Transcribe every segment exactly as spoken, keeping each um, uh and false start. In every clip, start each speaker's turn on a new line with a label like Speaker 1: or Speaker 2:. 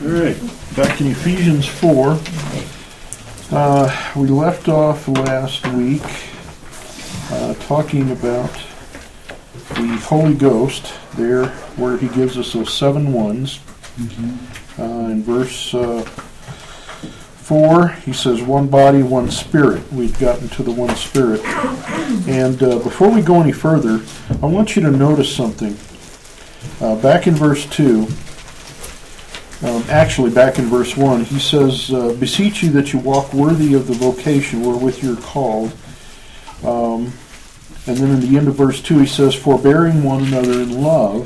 Speaker 1: All right, back in Ephesians four. Uh, we left off last week uh, talking about the Holy Ghost there, where he gives us those seven ones. Mm-hmm. Uh, in verse uh, four, he says, one body, one spirit. We've gotten to the one spirit. And uh, before we go any further, I want you to notice something. Uh, back in verse two, Um, actually, back in verse one, he says, uh, beseech you that you walk worthy of the vocation wherewith you're called. Um, and then in the end of verse two, he says, forbearing one another in love.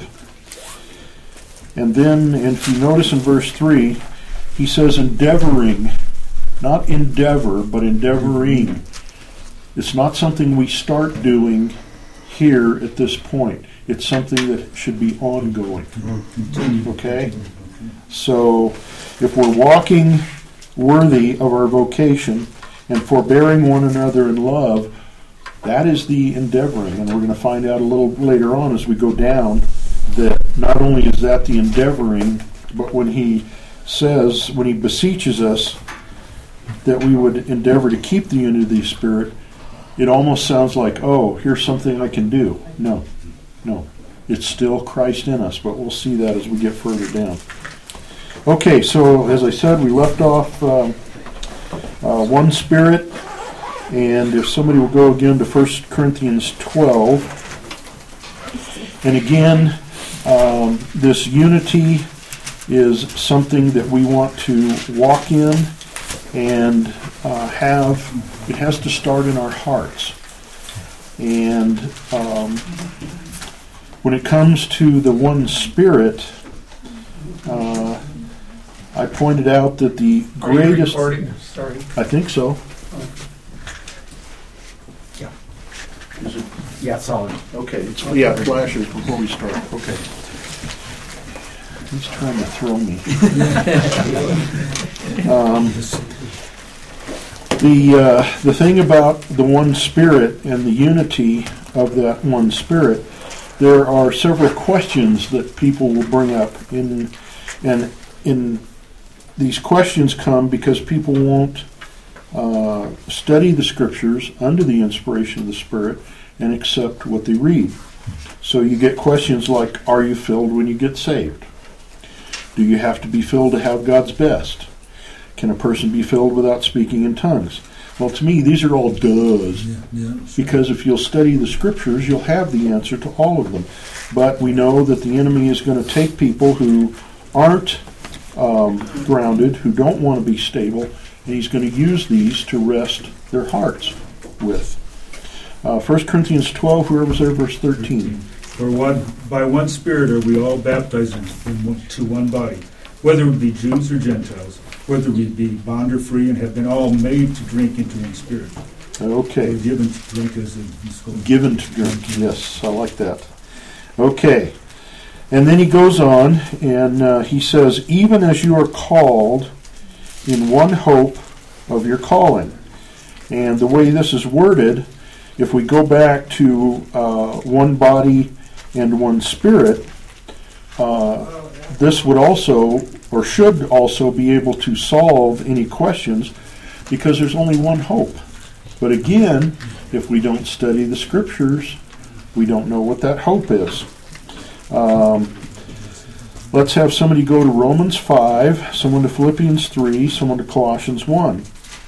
Speaker 1: And then, and if you notice in verse three, he says endeavoring, not endeavor, but endeavoring. It's not something we start doing here at this point. It's something that should be ongoing. Okay? So, if we're walking worthy of our vocation and forbearing one another in love, that is the endeavoring. And we're going to find out a little later on as we go down that not only is that the endeavoring, but when he says, when he beseeches us that we would endeavor to keep the unity of the Spirit, it almost sounds like, oh, here's something I can do. No, no. It's still Christ in us, but we'll see that as we get further down. Okay, so as I said, we left off um, uh, one spirit, and if somebody will go again to First Corinthians twelve, and again, um, this unity is something that we want to walk in and uh, have. It has to start in our hearts, and um, when it comes to the one spirit, uh, I pointed out that the
Speaker 2: Are you
Speaker 1: greatest...
Speaker 2: recording? Sorry.
Speaker 1: I think so.
Speaker 2: Yeah.
Speaker 1: Is it?
Speaker 2: Yeah, solid.
Speaker 1: Okay. It's, yeah, it flashes before we start. Okay. He's trying to throw me. um, the, uh, the thing about the one spirit and the unity of that one spirit, there are several questions that people will bring up in, and in these questions come because people won't uh, study the Scriptures under the inspiration of the Spirit and accept what they read. So you get questions like, are you filled when you get saved? Do you have to be filled to have God's best? Can a person be filled without speaking in tongues? Well, to me, these are all does.
Speaker 3: Yeah, yeah, sure.
Speaker 1: Because if you'll study the Scriptures, you'll have the answer to all of them. But we know that the enemy is going to take people who aren't Um, grounded, who don't want to be stable, and he's going to use these to rest their hearts with. Uh, First Corinthians twelve, whoever was there, verse thirteen.
Speaker 3: For one, by one Spirit are we all baptized into one body, whether we be Jews or Gentiles, whether we be bond or free, and have been all made to drink into one Spirit.
Speaker 1: Okay.
Speaker 3: Or given to drink as it's called.
Speaker 1: Given to drink, yes, I like that. Okay. And then he goes on, and uh, he says, even as you are called in one hope of your calling. And the way this is worded, if we go back to uh, one body and one spirit, uh, this would also, or should also, be able to solve any questions, because there's only one hope. But again, if we don't study the Scriptures, we don't know what that hope is. Um, let's have somebody go to Romans five, someone to Philippians three, someone to Colossians one.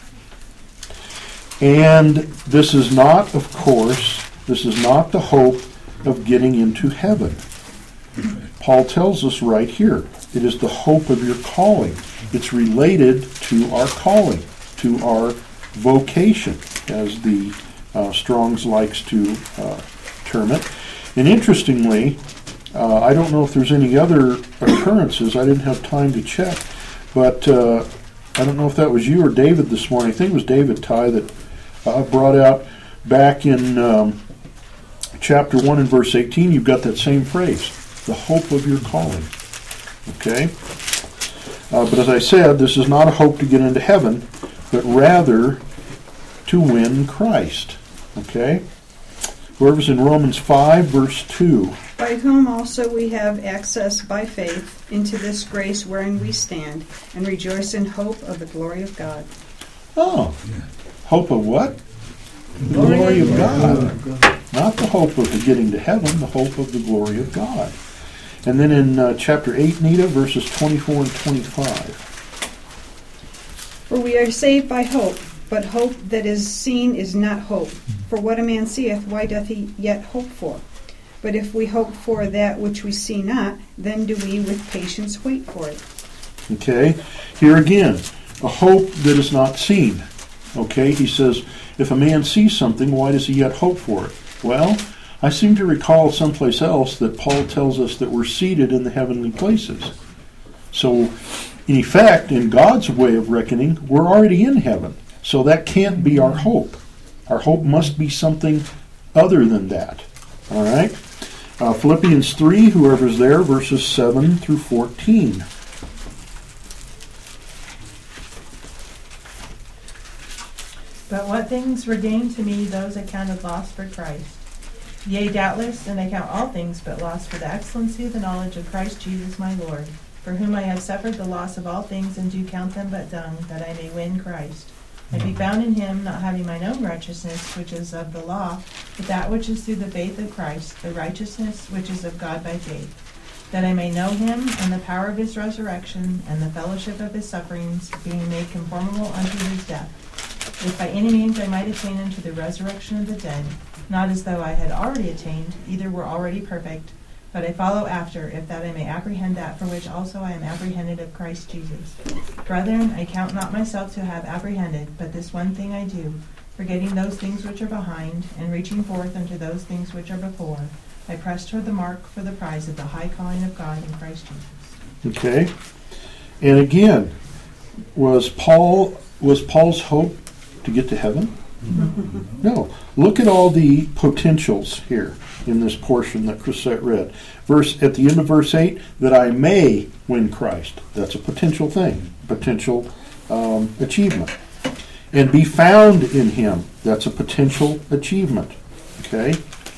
Speaker 1: And this is not, of course, this is not the hope of getting into heaven. Paul tells us right here, it is the hope of your calling. It's related to our calling, to our vocation, as the uh, Strong's likes to uh, term it. And interestingly, Uh, I don't know if there's any other occurrences. I didn't have time to check. But uh, I don't know if that was you or David this morning. I think it was David, Ty, that uh, brought out back in um, chapter one and verse eighteen, you've got that same phrase, the hope of your calling. Okay? Uh, but as I said, this is not a hope to get into heaven, but rather to win Christ. Okay? Whoever's in Romans five, verse two.
Speaker 2: by whom also we have access by faith into this grace wherein we stand, and rejoice in hope of the glory of God.
Speaker 1: Oh,
Speaker 3: Yeah.
Speaker 1: hope of what? The glory of God. Not the hope of getting to heaven, the hope of the glory of God. And then in uh, chapter eight, Nita, verses twenty-four and twenty-five.
Speaker 2: For we are saved by hope, but hope that is seen is not hope. For what a man seeth, why doth he yet hope for? But if we hope for that which we see not, then do we with patience wait for it.
Speaker 1: Okay, here again, a hope that is not seen. Okay, he says, if a man sees something, why does he yet hope for it? Well, I seem to recall someplace else that Paul tells us that we're seated in the heavenly places. So, in effect, in God's way of reckoning, we're already in heaven. So that can't be our hope. Our hope must be something other than that. All right? Uh, Philippians three, whoever's there, verses seven through fourteen.
Speaker 4: But what things were gained to me, those I counted lost for Christ. Yea, doubtless, and I count all things but loss for the excellency of the knowledge of Christ Jesus my Lord, for whom I have suffered the loss of all things, and do count them but dung, that I may win Christ, and be found in him, not having mine own righteousness, which is of the law, but that which is through the faith of Christ, the righteousness which is of God by faith, that I may know him, and the power of his resurrection, and the fellowship of his sufferings, being made conformable unto his death, if by any means I might attain unto the resurrection of the dead, not as though I had already attained, either were already perfect, but I follow after, if that I may apprehend that for which also I am apprehended of Christ Jesus. Brethren, I count not myself to have apprehended, but this one thing I do, forgetting those things which are behind, and reaching forth unto those things which are before, I press toward the mark for the prize of the high calling of God in Christ Jesus.
Speaker 1: Okay? And again, was Paul was Paul's hope to get to heaven? No. Look at all the potentials here in this portion that Chrisette read. Verse at the end of verse eight, that I may win Christ. That's a potential thing, potential um, achievement. And be found in him. That's a potential achievement. Okay?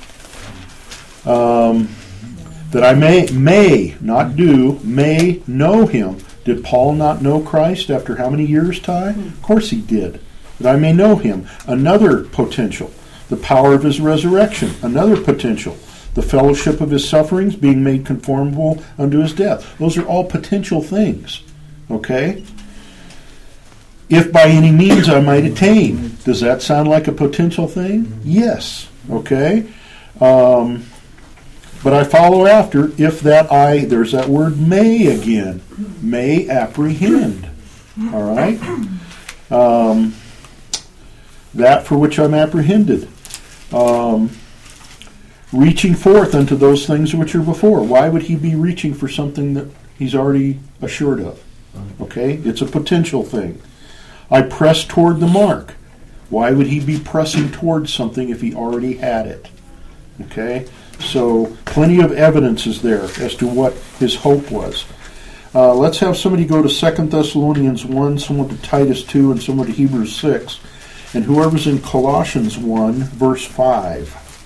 Speaker 1: Um, that I may, may, not do, may know him. Did Paul not know Christ after how many years' time? Of course he did. That I may know him. Another potential. The power of his resurrection. Another potential. The fellowship of his sufferings, being made conformable unto his death. Those are all potential things. Okay? If by any means I might attain. Does that sound like a potential thing? Yes. Okay? Um, but I follow after, if that I, there's that word may again. May apprehend. All right? Um, that for which I'm apprehended. Um, reaching forth unto those things which are before. Why would he be reaching for something that he's already assured of? Okay? It's a potential thing. I press toward the mark. Why would he be pressing towards something if he already had it? Okay? So, plenty of evidence is there as to what his hope was. Uh, let's have somebody go to Second Thessalonians one, someone to Titus two, and someone to Hebrews six. And whoever's in Colossians one, verse five.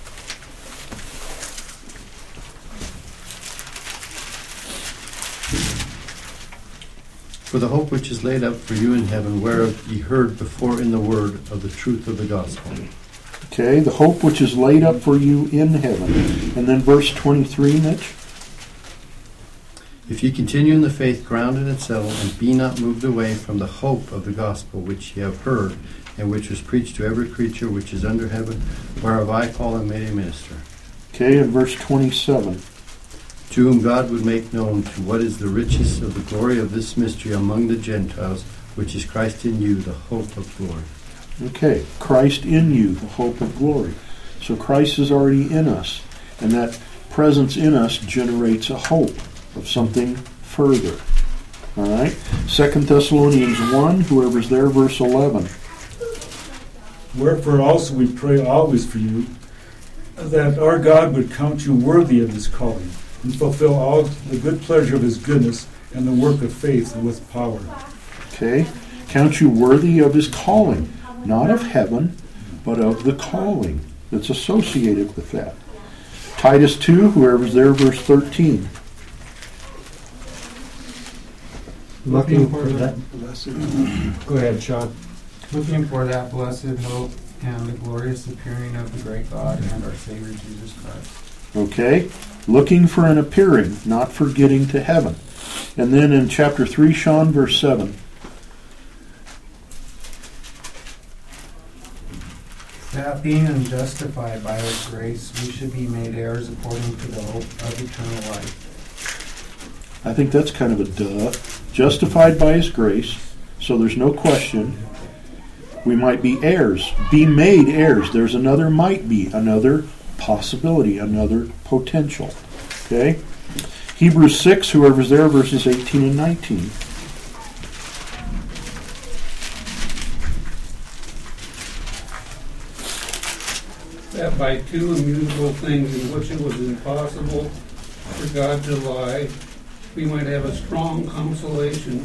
Speaker 5: For the hope which is laid up for you in heaven, whereof ye heard before in the word of the truth of the gospel.
Speaker 1: Okay, the hope which is laid up for you in heaven. And then verse twenty-three, Mitch.
Speaker 5: If ye continue in the faith grounded and settled, and be not moved away from the hope of the gospel which ye have heard, and which was preached to every creature which is under heaven, whereof I Paul am made a minister.
Speaker 1: Okay, and verse twenty-seven.
Speaker 5: To whom God would make known to what is the riches of the glory of this mystery among the Gentiles, which is Christ in you, the hope of glory.
Speaker 1: Okay, Christ in you, the hope of glory. So Christ is already in us, and that presence in us generates a hope of something further. All right? Second Thessalonians one, whoever's there, verse eleven.
Speaker 3: Wherefore also we pray always for you, that our God would count you worthy of his calling, and fulfill all the good pleasure of his goodness and the work of faith with power.
Speaker 1: Okay? Count you worthy of his calling. Not of heaven, but of the calling that's associated with that. Titus two, whoever's there, verse thirteen.
Speaker 6: Looking for that,
Speaker 7: Go ahead, Sean.
Speaker 6: looking for that blessed hope and the glorious appearing of the great God and our Savior Jesus Christ.
Speaker 1: Okay? Looking for an appearing, not for getting to heaven. And then in chapter three, Sean, verse seven.
Speaker 6: That being justified by His grace, we should be made heirs according to the hope of eternal life.
Speaker 1: I think that's kind of a duh. Justified by His grace, so there's no question. We might be heirs. Be made heirs. There's another might be, another possibility, another potential. Okay? Hebrews six, whoever's there, verses eighteen and nineteen.
Speaker 8: That by two immutable things in which it was impossible for God to lie, we might have a strong consolation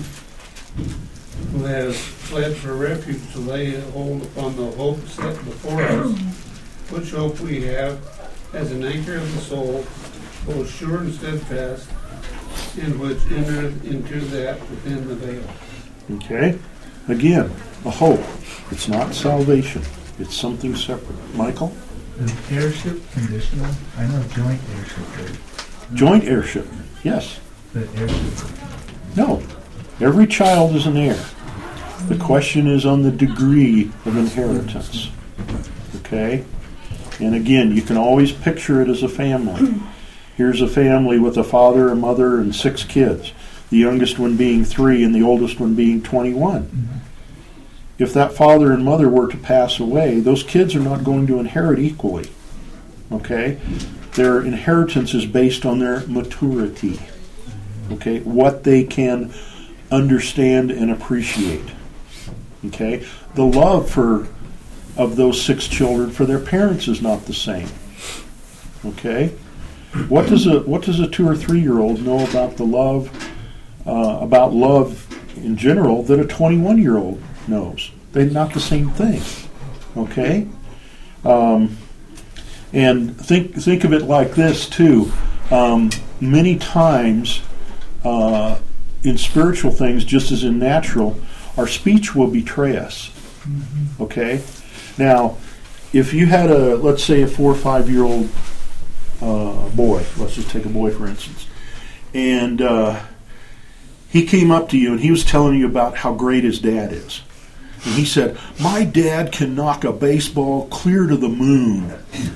Speaker 8: who has fled for refuge to lay hold upon the hope set before us, which hope we have as an anchor of the soul, both sure and steadfast, and which entereth into that within the veil.
Speaker 1: Okay? Again, a hope. It's not salvation. It's something separate. Michael?
Speaker 7: Is heirship conditional? I know joint heirship, right?
Speaker 1: Joint heirship. Yes.
Speaker 7: But heirship.
Speaker 1: No. Every child is an heir. The question is on the degree of inheritance. Okay? And again, you can always picture it as a family. Here's a family with a father, a mother, and six kids. The youngest one being three and the oldest one being twenty-one.
Speaker 7: Mm-hmm.
Speaker 1: If that father and mother were to pass away, those kids are not going to inherit equally. Okay? Their inheritance is based on their maturity. Okay? What they can understand and appreciate. Okay? The love for of those six children for their parents is not the same. Okay? What does a what does a two or three year old know about the love uh, about love in general that a twenty-one year old knows? They're not the same thing. Okay? Um, and think think of it like this too. Um, many times uh, in spiritual things, just as in natural, our speech will betray us. Okay? Now, if you had a, let's say, a four or five year old uh, boy, let's just take a boy for instance, and uh, he came up to you and he was telling you about how great his dad is. And he said, "My dad can knock a baseball clear to the moon."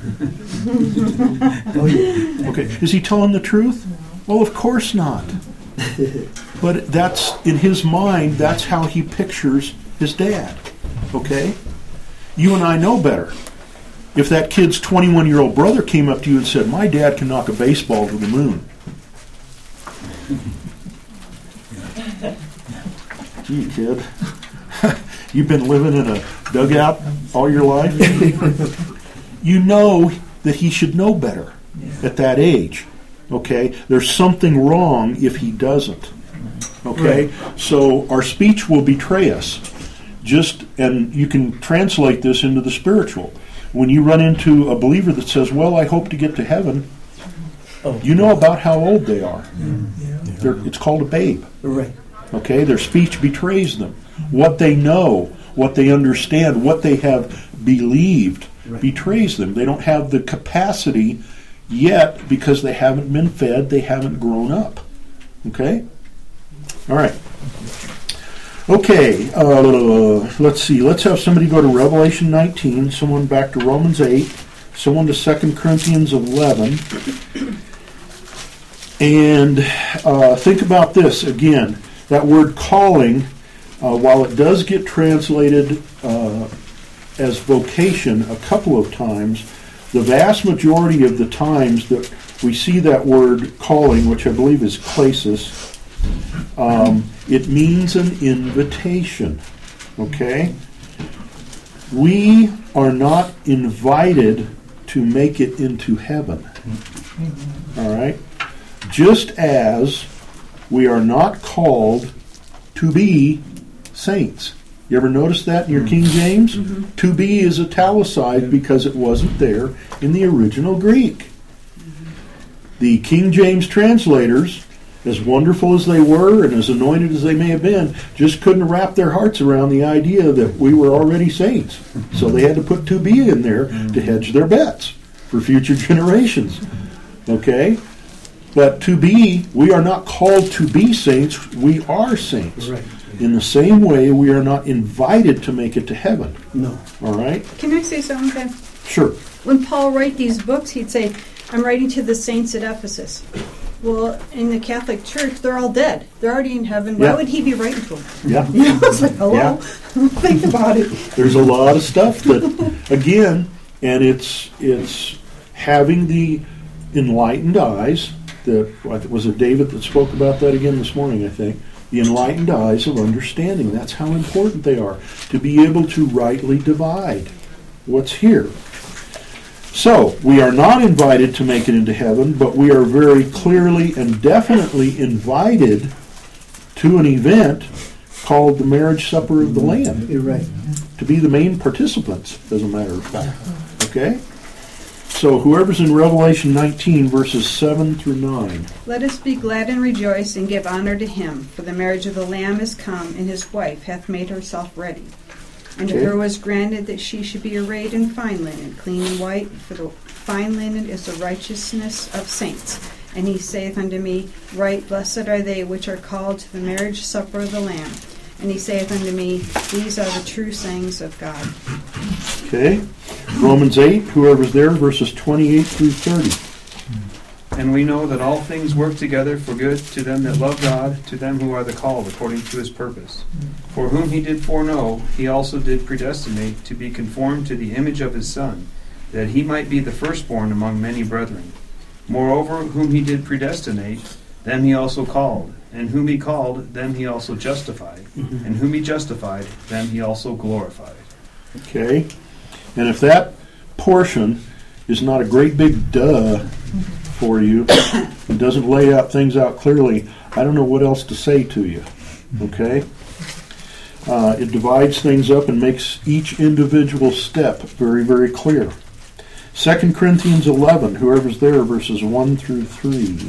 Speaker 1: Okay, is he telling the truth? Well, of course not. But that's, in his mind, that's how he pictures his dad. Okay? You and I know better. If that kid's twenty-one-year-old brother came up to you and said, "My dad can knock a baseball to the moon." Gee, kid. You've been living in a dugout all your life? You know that he should know better at that age. Okay? There's something wrong if he doesn't. Okay? So our speech will betray us. Just, and you can translate this into the spiritual. When you run into a believer that says, "Well, I hope to get to heaven," you know about how old they are. They're, it's called a babe.
Speaker 9: Right.
Speaker 1: Okay? Their speech betrays them. What they know, what they understand, what they have believed
Speaker 9: Right.
Speaker 1: betrays them. They don't have the capacity yet because they haven't been fed, they haven't grown up. Okay? All right. Okay, uh, let's see. Let's have somebody go to Revelation nineteen, someone back to Romans eight, someone to Second Corinthians eleven. And uh, think about this again. That word calling, uh, while it does get translated uh, as vocation a couple of times, the vast majority of the times that we see that word calling, which I believe is klesis, um, it means an invitation. Okay? We are not invited to make it into heaven. All right? Just as we are not called to be saints. You ever notice that in your King James? Mm-hmm. To be is italicized because it wasn't there in the original Greek. Mm-hmm. The King James translators, as wonderful as they were and as anointed as they may have been, just couldn't wrap their hearts around the idea that we were already saints. So they had to put to be in there to hedge their bets for future generations. Okay? But to be, we are not called to be saints, we are saints.
Speaker 6: Right.
Speaker 1: In the same way, we are not invited to make it to heaven.
Speaker 6: No.
Speaker 1: All right?
Speaker 2: Can I say something, Ben?
Speaker 1: Sure.
Speaker 2: When Paul wrote these books, he'd say, I'm writing to the saints at Ephesus. Well, in the Catholic Church, they're all dead. They're already in heaven. Why
Speaker 1: Yeah.
Speaker 2: would he be writing to them?
Speaker 1: Yeah.
Speaker 2: You know, it's like, hello?
Speaker 1: Yeah.
Speaker 2: Think about it.
Speaker 1: There's a lot of stuff that, again, and it's it's having the enlightened eyes. The was it David that spoke about that again this morning? I think the enlightened eyes of understanding. That's how important they are to be able to rightly divide what's here. So we are not invited to make it into heaven, but we are very clearly and definitely invited to an event called the marriage supper of the Lamb.
Speaker 6: You're right.
Speaker 1: To be the main participants, as a matter of fact. Okay? So whoever's in Revelation nineteen, verses seven through nine.
Speaker 2: Let us be glad and rejoice and give honor to him, for the marriage of the Lamb is come, and his wife hath made herself ready. And to
Speaker 1: Okay.
Speaker 2: her was granted that she should be arrayed in fine linen, clean and white, for the fine linen is the righteousness of saints. And he saith unto me, Right, blessed are they which are called to the marriage supper of the Lamb. And he saith unto me, These are the true sayings of God.
Speaker 1: Okay? Romans eight, whoever's there, verses twenty-eight through thirty.
Speaker 9: And we know that all things work together for good to them that love God, to them who are the called according to his purpose. For whom he did foreknow, he also did predestinate to be conformed to the image of his Son, that he might be the firstborn among many brethren. Moreover, whom he did predestinate, them he also called. And whom he called, them he also justified. And whom he justified, them he also glorified.
Speaker 1: Okay? And if that portion is not a great big duh for you, it doesn't lay out things out clearly, I don't know what else to say to you. Okay? Uh, it divides things up and makes each individual step very, very clear. Second Corinthians eleven, whoever's there, verses one through three.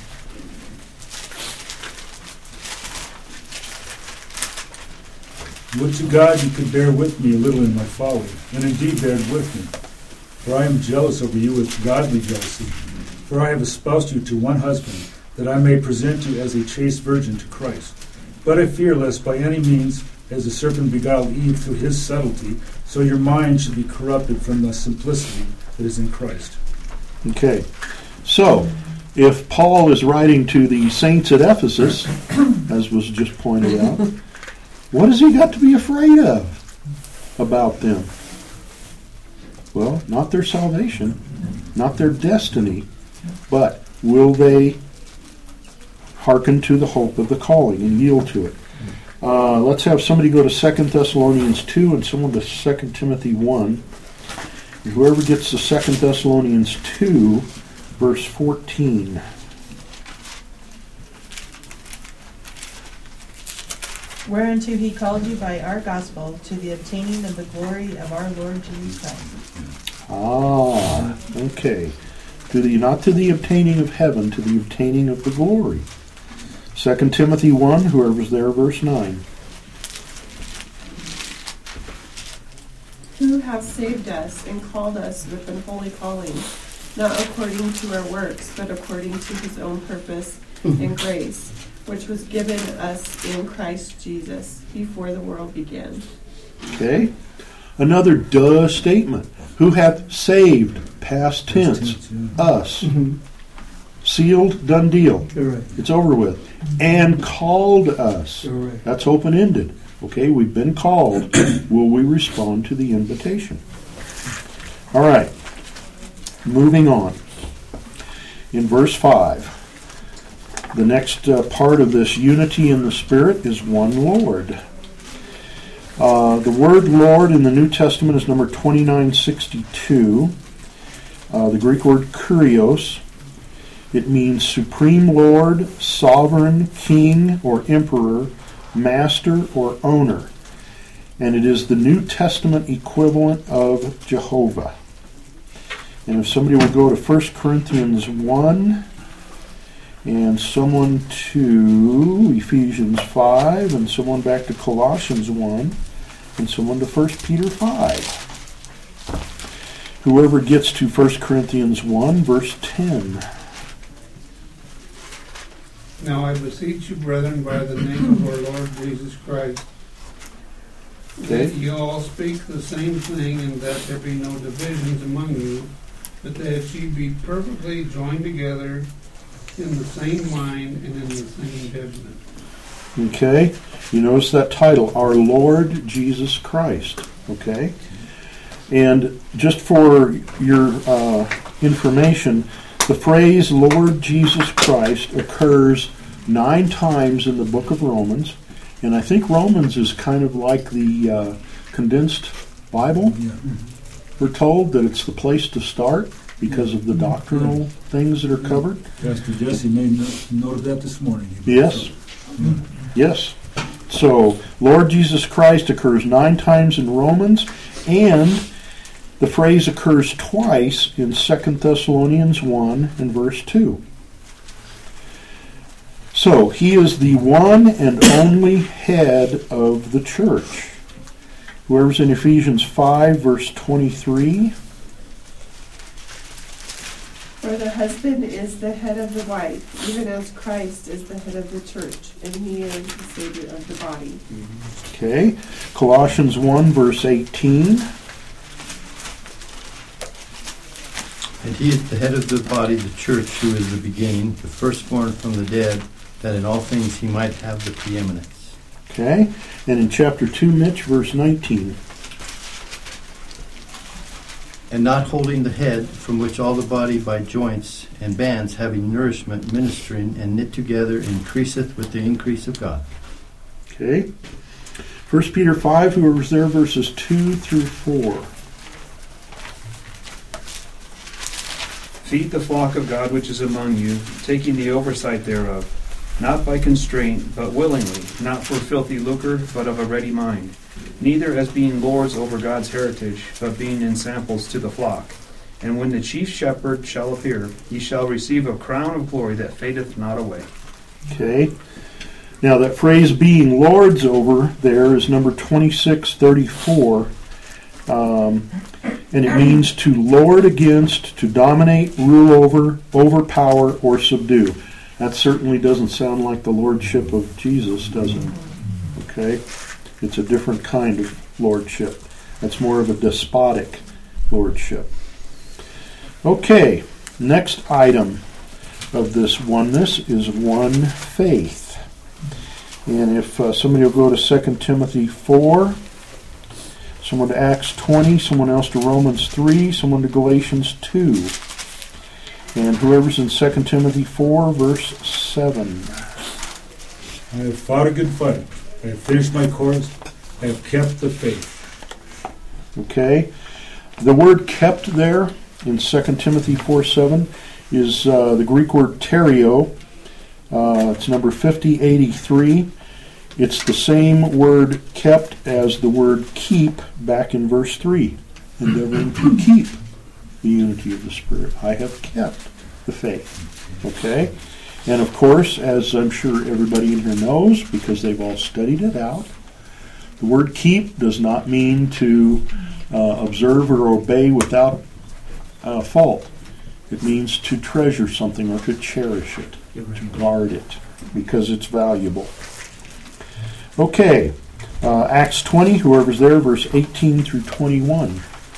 Speaker 3: Would to God you could bear with me a little in my folly, and indeed bear with me. For I am jealous over you with godly jealousy. For I have espoused you to one husband, that I may present you as a chaste virgin to Christ. But I fear lest by any means, as the serpent beguiled Eve through his subtlety, so your mind should be corrupted from the simplicity that is in Christ.
Speaker 1: Okay. So, if Paul is writing to the saints at Ephesus, as was just pointed out, what has he got to be afraid of about them? Well, not their salvation, not their destiny, but will they hearken to the hope of the calling and yield to it? Uh, let's have somebody go to Second Thessalonians two and someone to Second Timothy one. And whoever gets to Second Thessalonians two, verse fourteen.
Speaker 4: Whereunto he called you by our gospel to the obtaining of the glory of our Lord Jesus Christ.
Speaker 1: Ah, okay. To the, not to the obtaining of heaven, to the obtaining of the glory. Second Timothy one, whoever's there, verse nine.
Speaker 10: Who hath saved us and called us with an holy calling, not according to our works, but according to his own purpose and grace, which was given us in Christ Jesus before the world began.
Speaker 1: Okay. Another duh statement. Who hath saved, past tense, us. Sealed, done deal.
Speaker 6: You're right.
Speaker 1: It's over with. And called us.
Speaker 6: You're right.
Speaker 1: That's open-ended. Okay, we've been called. Will we respond to the invitation? All right. Moving on. In verse five, the next uh, part of this unity in the Spirit is one Lord. Uh, the word Lord in the New Testament is number twenty-nine sixty-two. Uh, the Greek word kurios. It means supreme Lord, sovereign, king, or emperor, master, or owner. And it is the New Testament equivalent of Jehovah. And if somebody will go to First Corinthians one, and someone to Ephesians five, and someone back to Colossians one, and someone to First Peter five. Whoever gets to First Corinthians one, verse ten.
Speaker 8: Now I beseech you, brethren, by the name of our Lord Jesus Christ,
Speaker 1: Okay.
Speaker 8: that ye all speak the same thing, and that there be no divisions among you, but that ye be perfectly joined together in the same mind and in the same judgment.
Speaker 1: Okay, you notice that title, Our Lord Jesus Christ. Okay, and just for your uh, information, the phrase Lord Jesus Christ occurs nine times in the book of Romans, and I think Romans is kind of like the uh, condensed Bible.
Speaker 3: Yeah.
Speaker 1: We're told that it's the place to start because of the doctrinal things that are covered.
Speaker 3: Pastor Jesse made note- note of that this morning.
Speaker 1: Yes.
Speaker 3: Yeah.
Speaker 1: Yes. So, Lord Jesus Christ occurs nine times in Romans, and the phrase occurs twice in Second Thessalonians one and verse two. So, he is the one and only head of the church. Whoever's in Ephesians five, verse twenty-three.
Speaker 10: For the husband is the head of the wife, even as Christ is the head of the church, and he is the Savior of the body.
Speaker 1: Okay. Colossians one, verse eighteen.
Speaker 5: And he is the head of the body, the church, who is the beginning, the firstborn from the dead, that in all things he might have the preeminence.
Speaker 1: Okay. And in chapter two, Mitch, verse nineteen.
Speaker 5: And not holding the head, from which all the body by joints and bands, having nourishment, ministering, and knit together, increaseth with the increase of God.
Speaker 1: Okay. First Peter five, whoever's there, verses two through four.
Speaker 9: Feed the flock of God which is among you, taking the oversight thereof, not by constraint, but willingly, not for filthy lucre, but of a ready mind, neither as being lords over God's heritage, but being ensamples to the flock. And when the chief shepherd shall appear, ye shall receive a crown of glory that fadeth not away.
Speaker 1: Okay. Now that phrase being lords over there is number twenty-six thirty-four. Um, and it means to lord against, to dominate, rule over, overpower, or subdue. That certainly doesn't sound like the lordship of Jesus, does it? Okay? It's a different kind of lordship. That's more of a despotic lordship. Okay, next item of this oneness is one faith. And if uh, somebody will go to Second Timothy four, someone to Acts twenty, someone else to Romans three, someone to Galatians two. And whoever's in Second Timothy four, verse seven.
Speaker 3: I have fought a good fight. I have finished my course. I have kept the faith.
Speaker 1: Okay? The word kept there in Second Timothy four seven is uh, the Greek word terio. Uh, it's number fifty eighty-three. It's the same word kept as the word keep back in verse three. Endeavoring to keep the unity of the Spirit. I have kept the faith. Okay? And of course, as I'm sure everybody in here knows, because they've all studied it out, the word keep does not mean to uh, observe or obey without uh, fault. It means to treasure something or to cherish it, to guard it, because it's valuable. Okay, uh, Acts twenty, whoever's there, verse eighteen through twenty-one.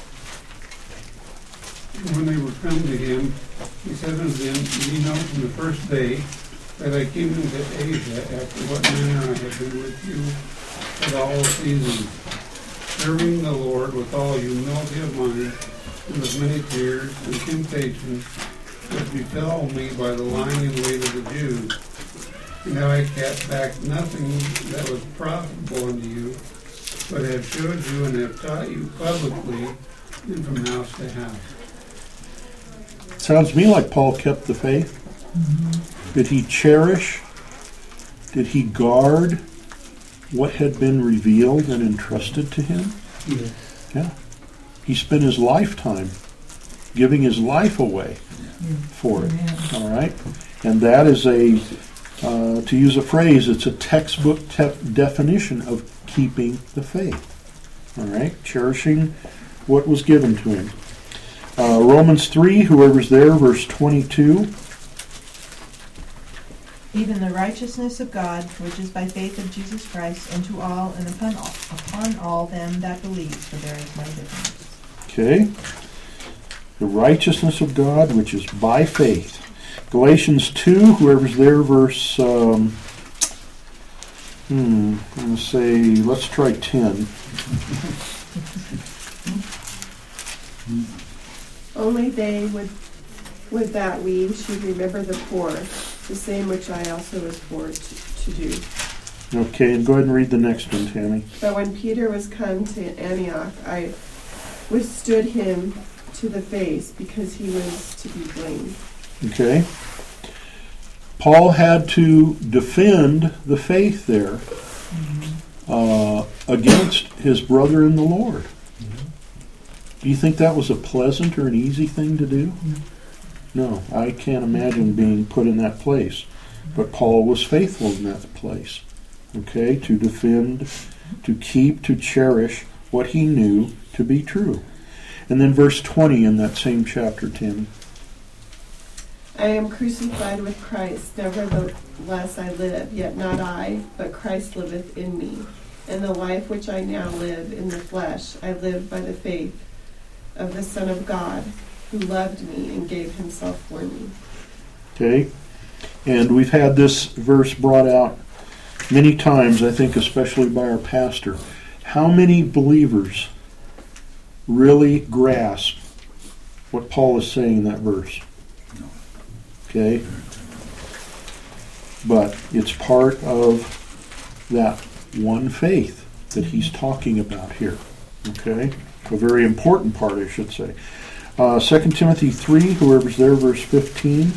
Speaker 8: When they were come to him, he said unto them, Ye know from the first day that I came into Asia, after what manner I have been with you at all seasons, serving the Lord with all humility of mind, and with many tears and temptations that befell me by the lying in wait of the Jews. And how I kept back nothing that was profitable unto you, but have showed you and have taught you publicly and from house to house.
Speaker 1: Sounds to me like Paul kept the faith. Mm-hmm. Did he cherish? Did he guard what had been revealed and entrusted to him?
Speaker 8: Yeah.
Speaker 1: Yeah. He spent his lifetime giving his life away for it. All right? And that is a, uh, to use a phrase, it's a textbook te- definition of keeping the faith. All right? Cherishing what was given to him. Uh, Romans three, whoever's there, verse twenty-two.
Speaker 4: Even the righteousness of God, which is by faith of Jesus Christ, unto all and upon all, upon all them that believe, for there is no difference.
Speaker 1: Okay. The righteousness of God, which is by faith. Galatians two, whoever's there, verse, um, hmm, I'm going to say, let's try ten.
Speaker 10: Only they would, would that we should remember the poor, the same which I also was born to, to do.
Speaker 1: Okay, and go ahead and read the next one, Tammy.
Speaker 10: But when Peter was come to Antioch, I withstood him to the face, because he was to be blamed.
Speaker 1: Okay. Paul had to defend the faith there uh, against his brother in the Lord. Do you think that was a pleasant or an easy thing to do? No, I can't imagine being put in that place. But Paul was faithful in that place. Okay, to defend, to keep, to cherish what he knew to be true. And then verse twenty in that same chapter, Tim.
Speaker 10: I am crucified with Christ, nevertheless I live, yet not I, but Christ liveth in me. And the life which I now live in the flesh, I live by the faith of the Son of God, who loved me and gave himself for me.
Speaker 1: Okay, and we've had this verse brought out many times, I think especially by our pastor. How many believers really grasp what Paul is saying in that verse? Okay? But it's part of that one faith that he's talking about here. Okay? A very important part, I should say. Uh, Second Timothy three, whoever's there, verse fifteen.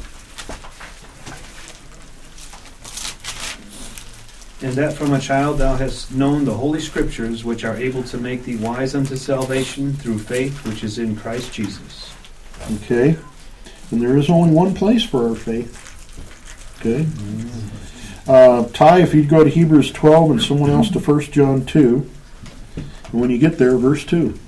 Speaker 9: And that from a child thou hast known the holy scriptures, which are able to make thee wise unto salvation through faith which is in Christ Jesus.
Speaker 1: Okay? And there is only one place for our faith. Okay? Uh, Ty, if you'd go to Hebrews twelve and someone else to First John two. And when you get there, verse two.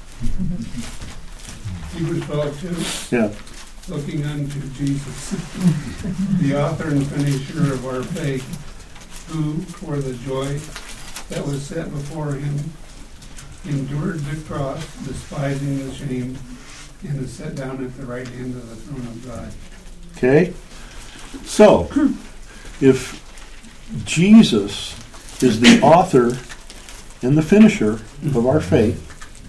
Speaker 8: Hebrews twelve two.
Speaker 1: Yeah.
Speaker 8: Looking unto Jesus, the author and finisher of our faith, who, for the joy that was set before him, endured the cross, despising the shame, and is set down at the right hand of the throne of God.
Speaker 1: Okay? So, if Jesus is the author and the finisher of our faith,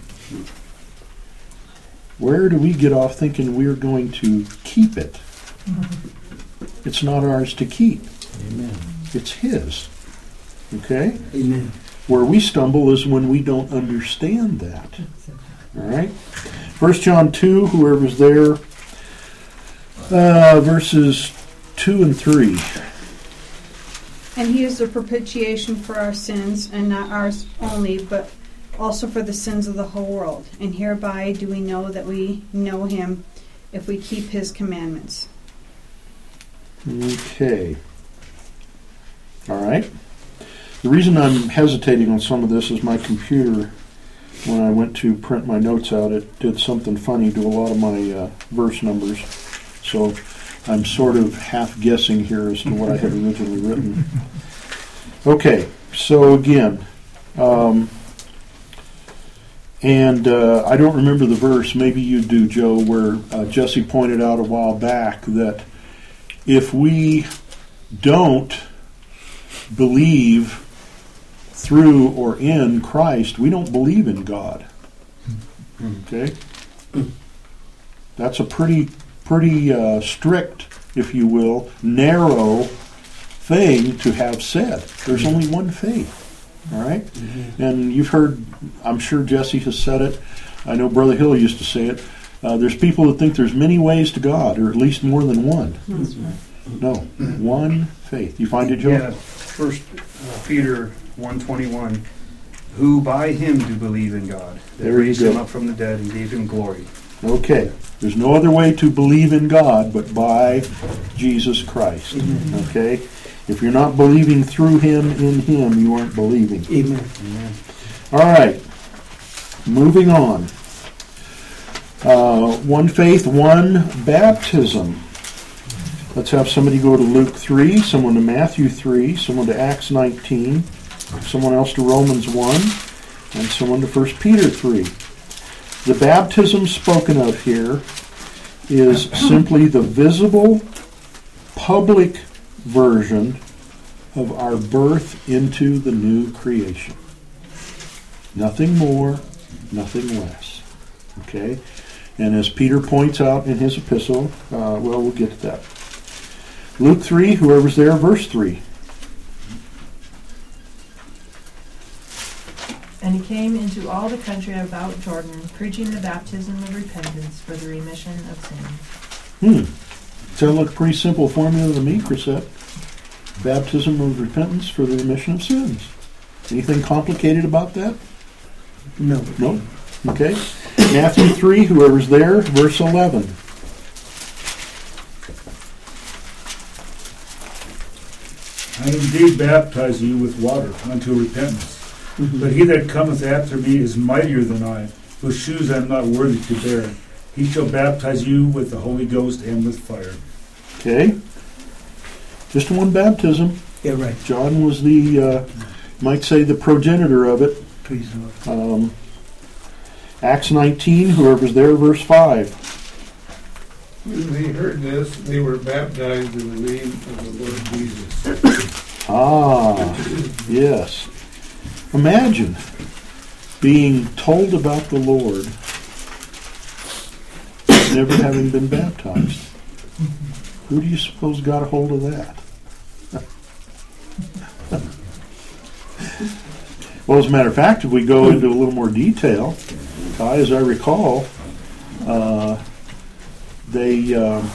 Speaker 1: where do we get off thinking we're going to keep it? It's not ours to keep.
Speaker 5: Amen.
Speaker 1: It's his. Okay?
Speaker 5: Amen.
Speaker 1: Where we stumble is when we don't understand that. All right? First John two, whoever's there, uh, verses two and three.
Speaker 2: And he is the propitiation for our sins, and not ours only, but also for the sins of the whole world. And hereby do we know that we know him, if we keep his commandments.
Speaker 1: Okay. All right. The reason I'm hesitating on some of this is my computer, when I went to print my notes out, it did something funny to a lot of my uh, verse numbers. So I'm sort of half guessing here as to what I had originally written. Okay, so again, um, and uh, I don't remember the verse, maybe you do, Joe, where uh, Jesse pointed out a while back that if we don't believe through or in Christ, we don't believe in God. Okay? That's a pretty, pretty uh, strict, if you will, narrow thing to have said. There's only one faith. All right? Mm-hmm. And you've heard, I'm sure Jesse has said it. I know Brother Hill used to say it. Uh, there's people that think there's many ways to God, or at least more than one.
Speaker 2: That's right.
Speaker 1: No, one faith. You find it, Joe?
Speaker 9: Yeah, First Peter one twenty-one, who by him do believe in God, that
Speaker 1: There you
Speaker 9: raised
Speaker 1: go.
Speaker 9: him up from the dead and gave him glory,
Speaker 1: Okay. There's no other way to believe in God but by Jesus Christ.
Speaker 11: Amen.
Speaker 1: Okay? If you're not believing through Him, in Him, you aren't believing.
Speaker 11: Amen.
Speaker 5: Amen.
Speaker 1: All right. Moving on. Uh, one faith, one baptism. Let's have somebody go to Luke three, someone to Matthew three, someone to Acts nineteen, someone else to Romans one, and someone to First Peter three. The baptism spoken of here is simply the visible, public version of our birth into the new creation. Nothing more, nothing less. Okay? And as Peter points out in his epistle, uh, well, we'll get to that. Luke three, whoever's there, verse three.
Speaker 4: And he came into all the country about Jordan, preaching the baptism of repentance for the remission of sins.
Speaker 1: Hmm. Sounds like a pretty simple formula to me, Chrisette. Baptism of repentance for the remission of sins. Anything complicated about that?
Speaker 11: No.
Speaker 1: No? Okay. Matthew three, whoever's there, verse eleven.
Speaker 3: I indeed baptize you with water unto repentance.
Speaker 11: Mhm.
Speaker 3: But he that cometh after me is mightier than I, whose shoes I am not worthy to bear. He shall baptize you with the Holy Ghost and with fire.
Speaker 1: Okay. Just one baptism.
Speaker 11: Yeah, right.
Speaker 1: John was the, uh, might say, the progenitor of it.
Speaker 11: Praise the Lord.
Speaker 1: Um, Acts nineteen, whoever's there, verse five.
Speaker 8: When they heard this, they were baptized in the name of the Lord Jesus.
Speaker 1: Ah, yes. Imagine being told about the Lord, never having been baptized. Who do you suppose got a hold of that? Well, as a matter of fact, if we go into a little more detail, uh, as I recall, uh, they, um,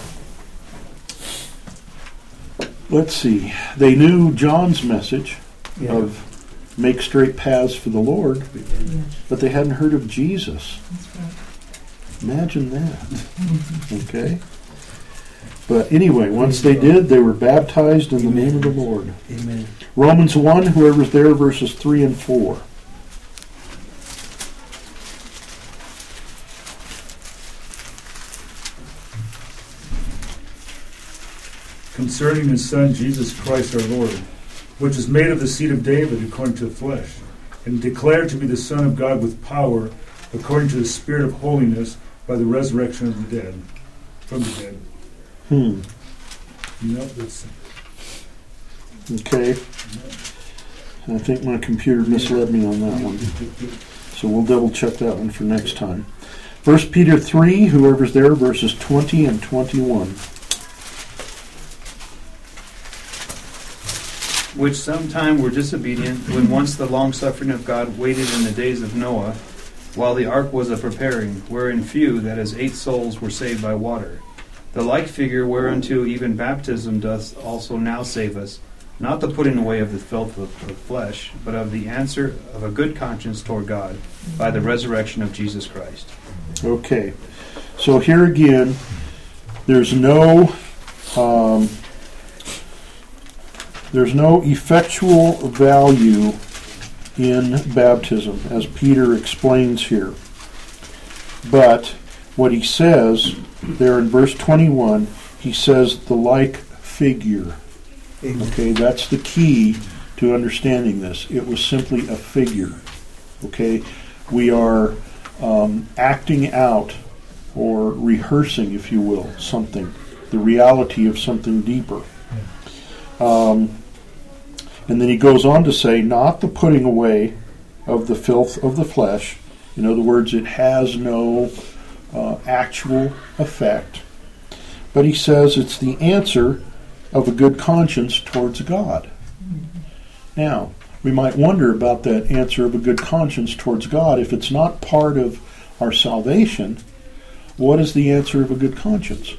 Speaker 1: let's see, they knew John's message
Speaker 11: Yeah.
Speaker 1: of make straight paths for the Lord,
Speaker 4: Yeah,
Speaker 1: but they hadn't heard of Jesus.
Speaker 4: that's right.
Speaker 1: Imagine that. Okay? But anyway, once they did, they were baptized in the name of the Lord.
Speaker 11: Amen.
Speaker 1: Romans one, whoever's there, verses three and four.
Speaker 3: Concerning his Son, Jesus Christ our Lord, which is made of the seed of David according to the flesh, and declared to be the Son of God with power, according to the Spirit of holiness, by the resurrection of the dead, from the dead.
Speaker 1: Hmm.
Speaker 3: Yep, that's,
Speaker 1: Okay. I think my computer misled me on that one. So we'll double check that one for next time. First Peter three, whoever's there, verses twenty and twenty-one.
Speaker 9: Which sometime were disobedient, when once the long-suffering of God waited in the days of Noah, while the ark was a preparing, wherein few, that is, eight souls, were saved by water. The like figure whereunto even baptism doth also now save us, not the putting away of the filth of the flesh, but of the answer of a good conscience toward God, by the resurrection of Jesus Christ.
Speaker 1: Okay. So here again, there's no um, there's no effectual value in baptism, as Peter explains here. But what he says there in verse twenty-one, he says the like figure.
Speaker 11: Amen.
Speaker 1: Okay, that's the key to understanding this. It was simply a figure. Okay, we are um, acting out or rehearsing, if you will, something, the reality of something deeper. Um, and then he goes on to say, not the putting away of the filth of the flesh. In other words, it has no uh, actual effect. But he says it's the answer of a good conscience towards God. Now, we might wonder about that answer of a good conscience towards God. If it's not part of our salvation, what is the answer of a good conscience?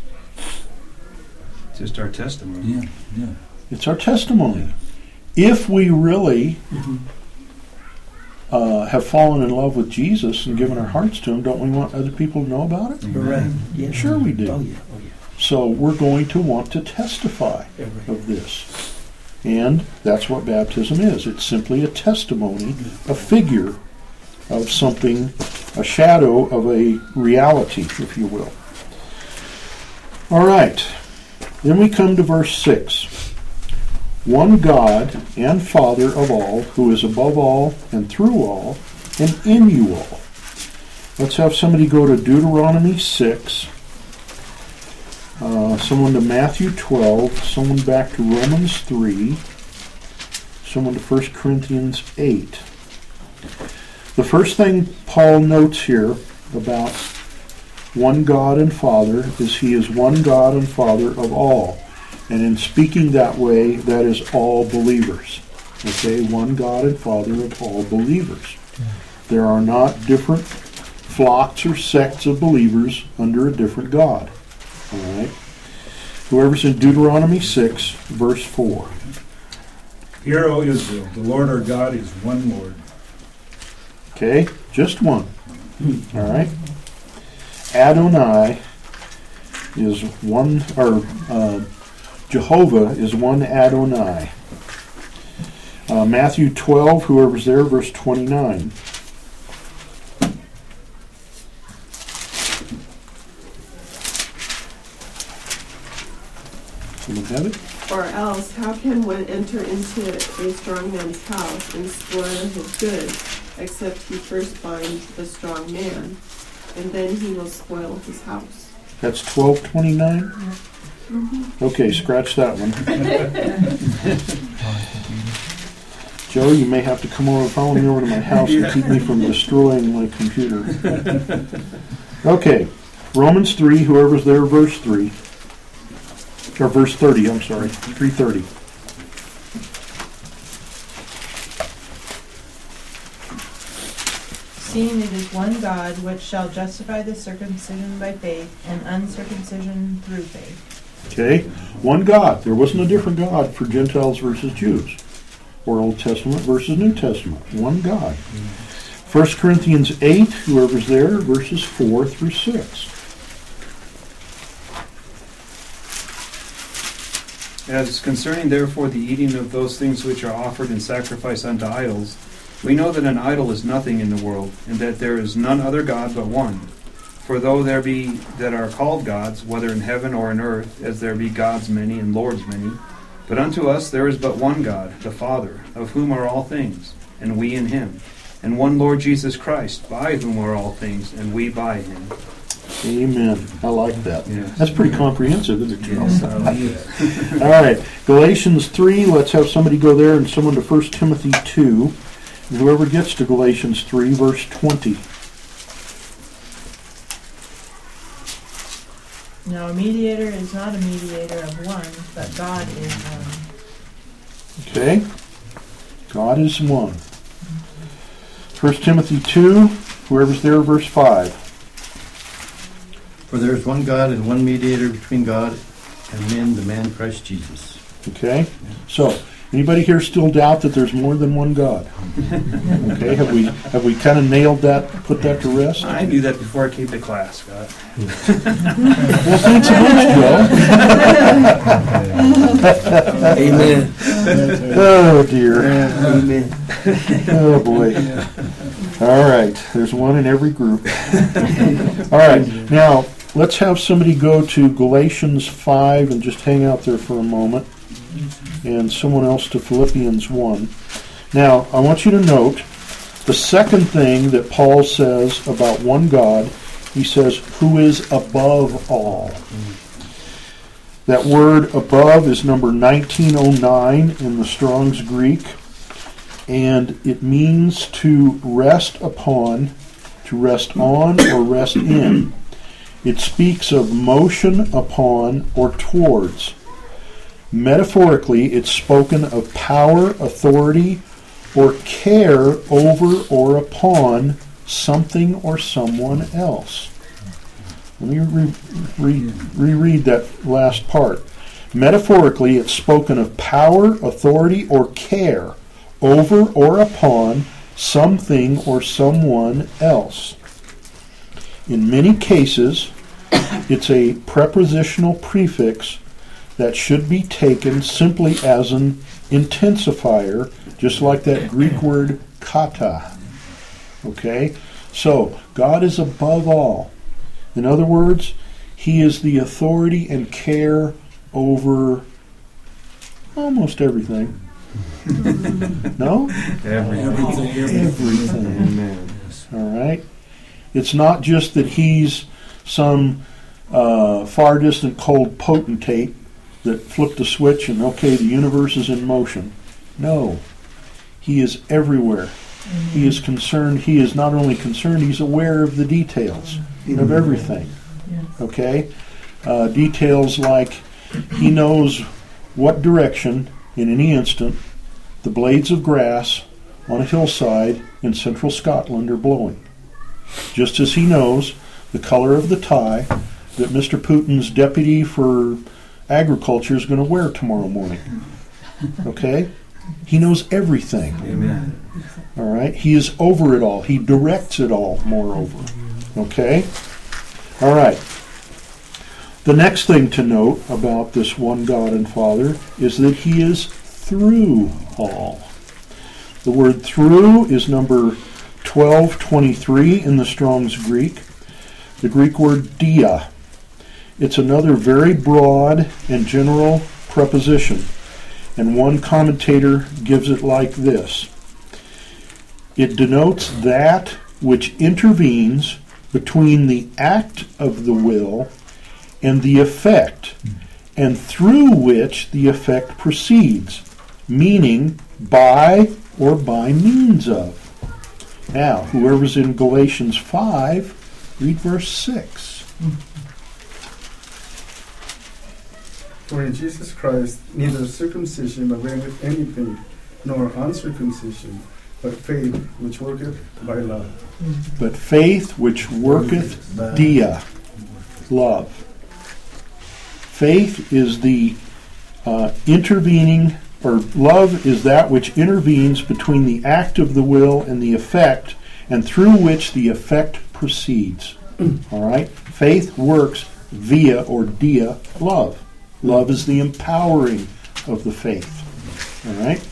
Speaker 9: Just our testimony.
Speaker 3: yeah, yeah.
Speaker 1: It's our testimony. If we really
Speaker 11: Mhm.
Speaker 1: uh, have fallen in love with Jesus and given our hearts to Him, don't we want other people to know about it?
Speaker 11: Right. Yeah.
Speaker 1: Sure we do.
Speaker 11: Oh yeah. Oh yeah.
Speaker 1: So we're going to want to testify
Speaker 11: Yeah, right.
Speaker 1: of this. And that's what baptism is. It's simply a testimony, a figure of something, a shadow of a reality, if you will. All right. Then we come to verse six. One God and Father of all, who is above all and through all and in you all. Let's have somebody go to Deuteronomy six. Uh, someone to Matthew twelve, someone back to Romans three, someone to First Corinthians eight. The first thing Paul notes here about one God and Father is He is one God and Father of all. And in speaking that way, that is all believers. Okay, one God and Father of all believers. There are not different flocks or sects of believers under a different God. All right. Whoever's in Deuteronomy six, verse four.
Speaker 3: Hear, O Israel, the Lord our God is one Lord.
Speaker 1: Okay, just one. All right. Adonai is one, or uh, Jehovah is one Adonai. Uh, Matthew twelve, whoever's there, verse twenty-nine. Someone have it?
Speaker 10: Or else, how can one enter into a strong man's house and spoil his goods, except he first bind the strong man, and then he will spoil his house?
Speaker 1: That's twelve twenty-nine?
Speaker 10: Mm-hmm.
Speaker 1: Okay, scratch that one. Joe, you may have to come over, follow me over to my house and keep me from destroying my computer. Okay, Romans three, whoever's there, verse three. Or verse thirty, I'm sorry, three thirty.
Speaker 4: Seeing it is one God, which shall justify the circumcision by faith, and uncircumcision through faith.
Speaker 1: Okay, one God. There wasn't a different God for Gentiles versus Jews, or Old Testament versus New Testament. One God. First Corinthians eight, whoever's there, verses four through six.
Speaker 9: As concerning therefore the eating of those things which are offered in sacrifice unto idols, we know that an idol is nothing in the world, and that there is none other God but one. For though there be that are called gods, whether in heaven or in earth, as there be gods many and lords many, but unto us there is but one God, the Father, of whom are all things, and we in him, and one Lord Jesus Christ, by whom are all things, and we by him.
Speaker 1: Amen. I like that.
Speaker 9: Yes.
Speaker 1: That's pretty comprehensive, isn't it, Charles?
Speaker 9: Yes, I like it.
Speaker 1: All right, Galatians three, let's have somebody go there, and someone to First Timothy two. And whoever gets to Galatians three, verse twenty.
Speaker 4: Now a mediator is not a mediator of one, but God is one.
Speaker 1: Okay? God is one. First Timothy two, whoever's there, verse five.
Speaker 5: For there is one God and one mediator between God and men, the man Christ Jesus.
Speaker 1: Okay? So, anybody here still doubt that there's more than one God? Okay, have we have we kind of nailed that, put that to rest?
Speaker 9: I knew that before I came to class, Scott.
Speaker 1: Well, thanks so much, Joe.
Speaker 11: Amen.
Speaker 1: Oh, dear.
Speaker 11: Amen.
Speaker 1: Oh, boy. All right, there's one in every group. All right, now, let's have somebody go to Galatians five and just hang out there for a moment. And someone else to Philippians one. Now, I want you to note the second thing that Paul says about one God. He says, who is above all. That word above is number nineteen oh nine in the Strong's Greek, and it means to rest upon, to rest on, or rest in. It speaks of motion upon or towards. Metaphorically, it's spoken of power, authority, or care over or upon something or someone else. Let me re- re- reread that last part. Metaphorically, it's spoken of power, authority, or care over or upon something or someone else. In many cases, it's a prepositional prefix that should be taken simply as an intensifier, just like that Greek word kata. Okay? So, God is above all. In other words, He is the authority and care over almost everything. No?
Speaker 3: Everything.
Speaker 1: Everything.
Speaker 3: Amen.
Speaker 1: All right? It's not just that He's some uh, far distant cold potentate that flipped a switch and, okay, the universe is in motion. No. He is everywhere. Mm-hmm. He is concerned. He is not only concerned, He's aware of the details mm-hmm. of everything. Yes. Okay? Uh, details like He knows what direction, in any instant, the blades of grass on a hillside in central Scotland are blowing. Just as He knows the color of the tie that Mister Putin's deputy for agriculture is going to wear tomorrow morning. Okay? He knows everything.
Speaker 3: Amen.
Speaker 1: All right? He is over it all. He directs it all, moreover. Okay? All right. The next thing to note about this one God and Father is that He is through all. The word through is number twelve twenty-three in the Strong's Greek. The Greek word dia. It's another very broad and general preposition, and one commentator gives it like this. It denotes that which intervenes between the act of the will and the effect, and through which the effect proceeds, meaning by or by means of. Now, whoever's in Galatians five, read verse six.
Speaker 12: For in Jesus Christ neither circumcision availeth anything, nor uncircumcision, but faith which worketh by love.
Speaker 1: But faith which worketh dia, love. Faith is the uh, intervening, or love is that which intervenes between the act of the will and the effect, and through which the effect proceeds. All right? Faith works via or dia love. Love is the empowering of the faith. All right?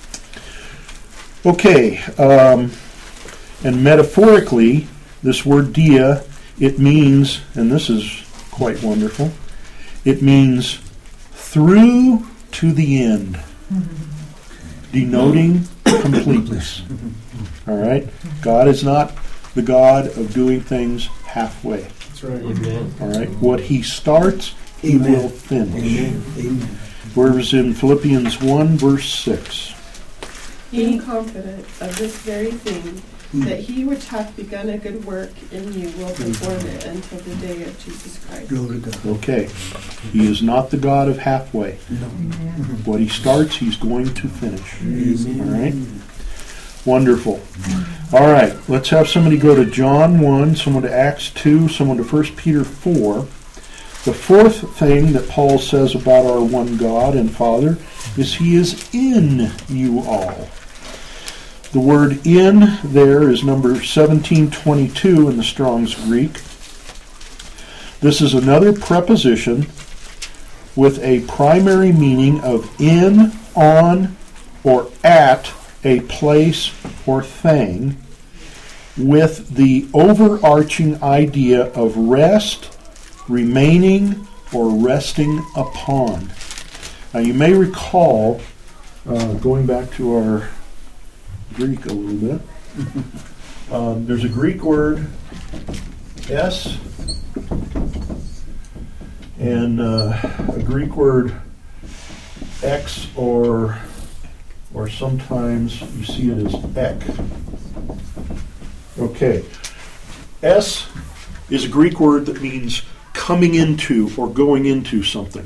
Speaker 1: Okay. Um, and metaphorically, this word dia, it means, and this is quite wonderful, it means through to the end, denoting completeness. All right? God is not the God of doing things halfway.
Speaker 12: That's right.
Speaker 11: Amen.
Speaker 1: All right? What He starts, He
Speaker 11: Amen.
Speaker 1: will finish.
Speaker 11: Amen. Amen.
Speaker 1: Whereas in Philippians one, verse six.
Speaker 10: Being confident of this very thing, that He which hath begun a good work in you will perform it until the day of Jesus Christ.
Speaker 11: Glory to God.
Speaker 1: Okay. He is not the God of halfway.
Speaker 11: No.
Speaker 1: What He starts, He's going to finish.
Speaker 11: Amen.
Speaker 1: All right? Wonderful. All right. Let's have somebody go to John one, someone to Acts two, someone to First Peter four. The fourth thing that Paul says about our one God and Father is He is in you all. The word in there is number seventeen twenty-two in the Strong's Greek. This is another preposition with a primary meaning of in, on, or at a place or thing, with the overarching idea of rest, remaining, or resting upon. Now you may recall, uh, going back to our Greek a little bit, um, there's a Greek word, es, and uh, a Greek word, ex, or or sometimes you see it as ek. Okay. Es is a Greek word that means coming into or going into something.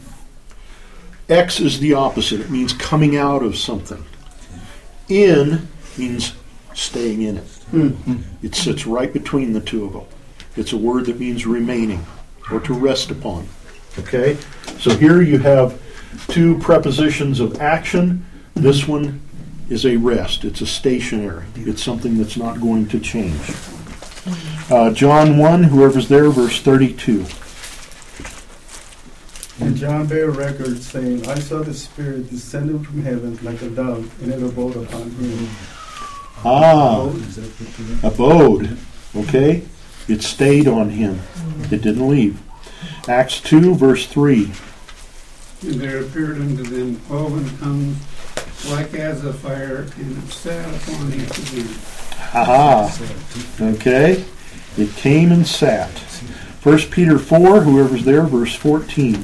Speaker 1: Ex is the opposite. It means coming out of something. In means staying in it. Mm-hmm. It sits right between the two of them. It's a word that means remaining or to rest upon. Okay? So here you have two prepositions of action. This one is a rest. It's a stationary. It's something that's not going to change. Uh, John one, whoever's there, verse thirty-two.
Speaker 12: And John bare record, saying, I saw the Spirit descending from heaven like a dove, and it abode upon him.
Speaker 1: Ah, abode. Okay? It stayed on him. It didn't leave. Acts two, verse three.
Speaker 8: And there appeared unto them cloven tongues like as a fire, and it sat upon each of them.
Speaker 1: Aha. Okay? It came and sat. First Peter four, whoever's there, verse fourteen.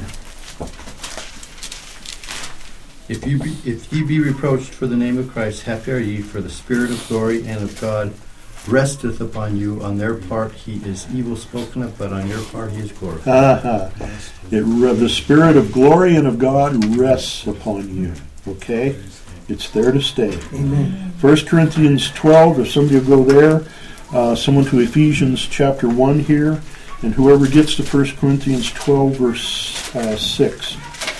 Speaker 5: If you be, if ye be reproached for the name of Christ, happy are ye, for the Spirit of glory and of God resteth upon you. On their part he is evil spoken of, but on your part he is glorified.
Speaker 1: Aha. It, the Spirit of glory and of God rests upon you. Okay? It's there to stay.
Speaker 11: Amen.
Speaker 1: First Corinthians twelve, if somebody will go there, uh, someone to Ephesians chapter one here, and whoever gets to First Corinthians twelve, verse uh, six.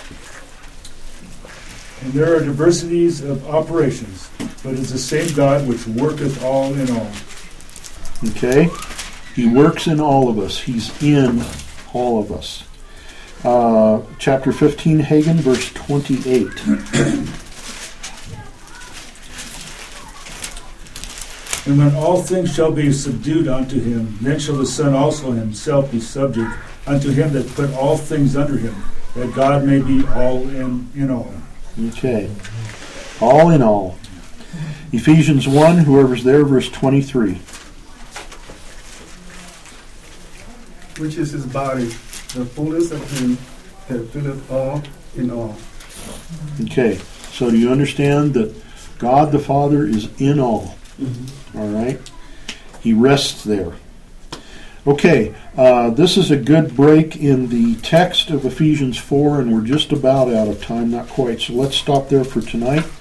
Speaker 3: And there are diversities of operations, but it's the same God which worketh all in all.
Speaker 1: Okay? He works in all of us. He's in all of us. Uh, chapter fifteen, Hagen, verse twenty-eight.
Speaker 3: And when all things shall be subdued unto him, then shall the Son also himself be subject unto him that put all things under him, that God may be all in, in all.
Speaker 1: Okay. All in all. Ephesians one, whoever's there, verse twenty-three.
Speaker 12: Which is his body, the fullness of him that filleth all in all.
Speaker 1: Okay. So do you understand that God the Father is in all?
Speaker 11: Mm-hmm.
Speaker 1: All right? He rests there. Okay. Uh, this is a good break in the text of Ephesians four, and we're just about out of time, not quite. So let's stop there for tonight.